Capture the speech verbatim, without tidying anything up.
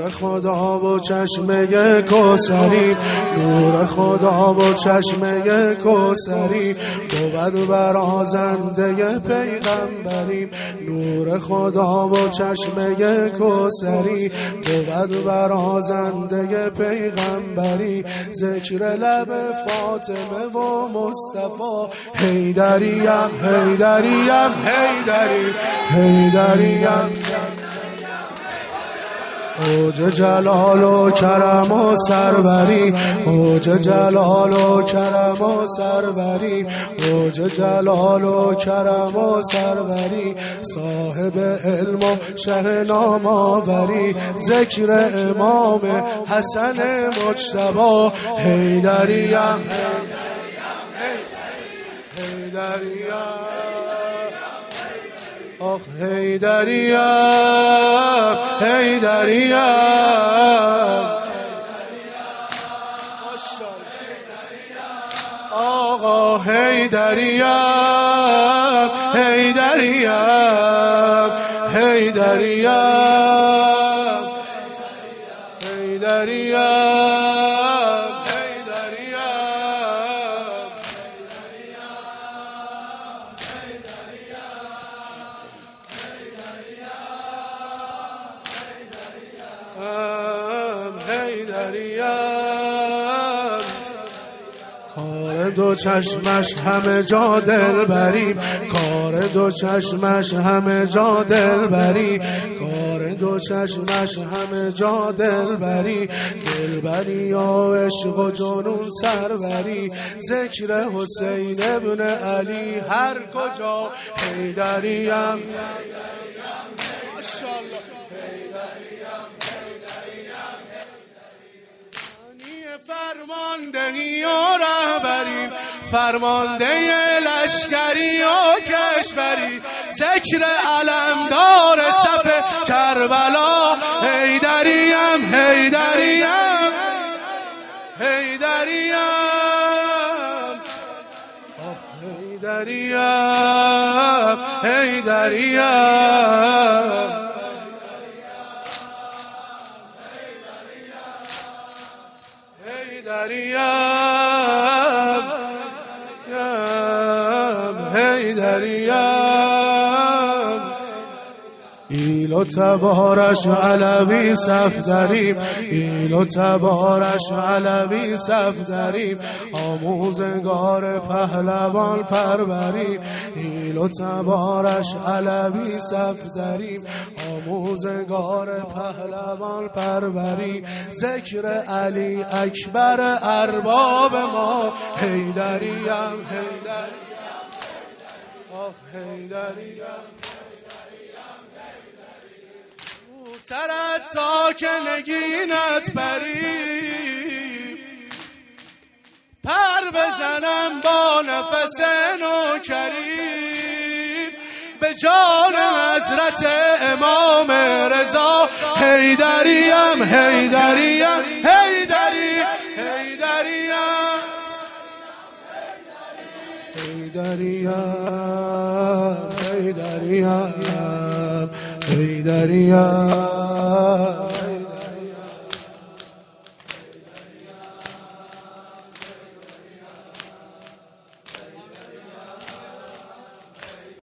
نور خدا و چشمه کوثری، نور خدا و چشمه کوثری، بود برازنده پیغمبریم. نور خدا و چشمه کوثری، بود برازنده پیغمبری. ذکر لب فاطمه و مصطفی، حیدریم حیدریم حیدری حیدریم. اوج جلال و کرم و سروری، اوج جلال و کرم و سروری، اوج جلال و کرم و سروری. صاحب علم و شه نام آوری، ذکر امام حسن مجتبی. حیدریم حیدریم آخ حیدریم حیدریم آقا حیدریم حیدریم حیدریم حیدریم کار دو چشمش همه جا دل بریم، کار دو چشمش همه جا دل بری، کار دو چشمش همه جا دل بری. دل بری یا عشق و جنون سروری، ذکر حسین ابن علی هر کجا. حیدریم ماشاءالله فرماندهی و رهبری، فرمانده لشکری و کشوری، ذکر علمدار صف کربلا. حیدریم حیدریم حیدریم آخ حیدریم حیدریم حیدریم حیدریم. ایل و تبارش علوی صفدریم، ایل و تبارش علوی صفدریم. آموزگار پهلوان پروریم، ایل و تبارش علوی صفدریم. آموزگار پهلوان پروریم، ذکر علی اکبر ارباب ما. حیدریم حیدریم آخ حیدریم ترد تا که نگینت بریم، پر بزنم با نفس نوکریم به جان حضرت امام رضا. حیدریم حیدریم حیدریم حیدریم حیدریم حیدریم حیدریم.